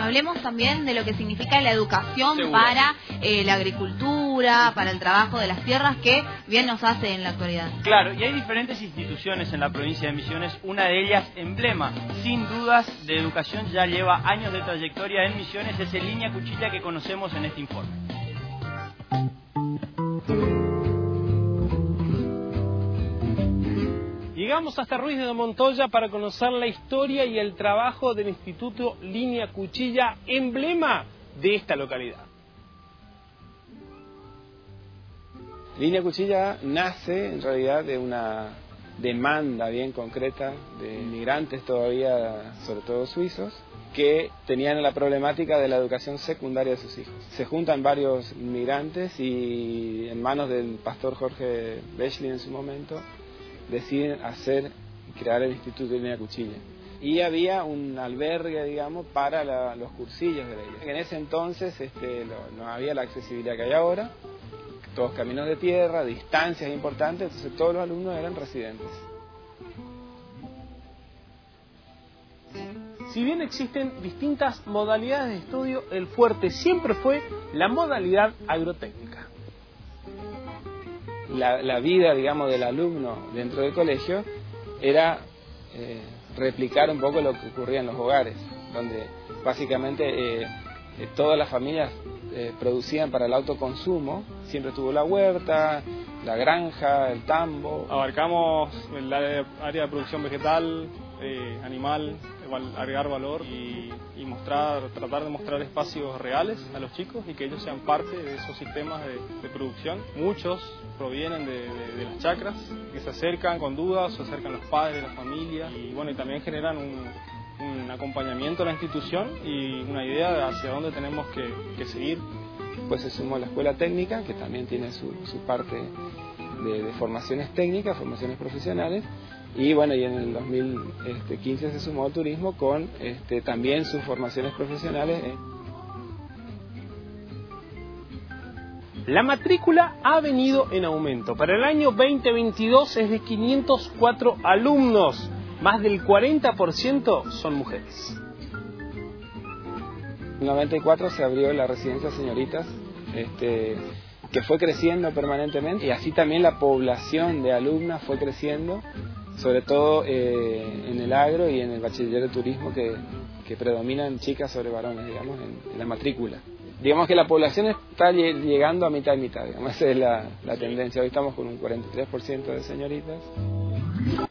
hablemos también de lo que significa la educación para la agricultura, para el trabajo de las tierras, que bien nos hace en la actualidad. Claro, y hay diferentes instituciones en la provincia de Misiones, una de ellas emblema, sin dudas, de educación, ya lleva años de trayectoria en Misiones, es el Línea Cuchilla que conocemos en este informe. Llegamos hasta Ruiz de Montoya para conocer la historia y el trabajo del Instituto Línea Cuchilla, emblema de esta localidad. Línea Cuchilla nace en realidad de una demanda bien concreta de inmigrantes todavía, sobre todo suizos, que tenían la problemática de la educación secundaria de sus hijos. Se juntan varios inmigrantes y en manos del pastor Jorge Bechlin en su momento deciden crear el Instituto de Línea Cuchilla. Y había un albergue, digamos, para los cursillos de la iglesia. En ese entonces no había la accesibilidad que hay ahora, todos caminos de tierra, distancias importantes, entonces todos los alumnos eran residentes. Si bien existen distintas modalidades de estudio, el fuerte siempre fue la modalidad agrotécnica. La vida, digamos, del alumno dentro del colegio era replicar un poco lo que ocurría en los hogares, donde básicamente todas las familias producían para el autoconsumo. Siempre estuvo la huerta, la granja, el tambo. Abarcamos el área de producción vegetal, animal, agregar valor y tratar de mostrar espacios reales a los chicos y que ellos sean parte de esos sistemas de producción. Muchos provienen de las chacras, que se acercan con dudas, se acercan los padres, la familia y bueno, y también generan un acompañamiento a la institución y una idea de hacia dónde tenemos que seguir. Pues se sumó la escuela técnica, que también tiene su parte de formaciones técnicas, formaciones profesionales. Y bueno, y en el 2015 se sumó turismo con también sus formaciones profesionales. La matrícula ha venido en aumento. Para el año 2022 es de 504 alumnos. Más del 40% son mujeres. En el 94 se abrió la residencia Señoritas, que fue creciendo permanentemente. Y así también la población de alumnas fue creciendo, sobre todo en el agro y en el bachiller de turismo, que predominan chicas sobre varones, digamos, en la matrícula. Digamos que la población está llegando a mitad y mitad, digamos, esa es la tendencia. Hoy estamos con un 43% de señoritas.